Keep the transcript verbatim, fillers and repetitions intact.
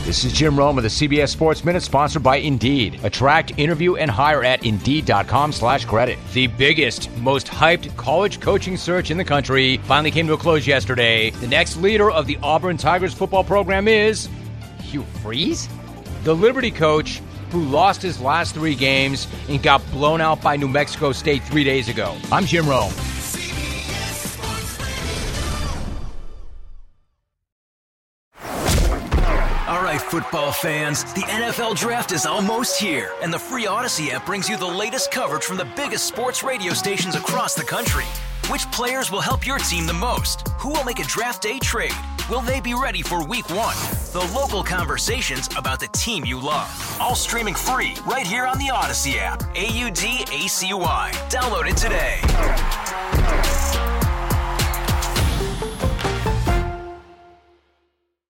This is Jim Rome of the C B S Sports Minute, sponsored by Indeed. Attract, interview, and hire at Indeed.com slash credit. The biggest, most hyped college coaching search in the country finally came to a close yesterday. The next leader of the Auburn Tigers football program is Hugh Freeze, the Liberty coach who lost his last three games and got blown out by New Mexico State three days ago. I'm Jim Rome. Football fans, the N F L Draft is almost here, and the free Odyssey app brings you the latest coverage from the biggest sports radio stations across the country. Which players will help your team the most? Who will make a draft day trade? Will they be ready for week one? The local conversations about the team you love. All streaming free right here on the Odyssey app. A U D A C Y. Download it today.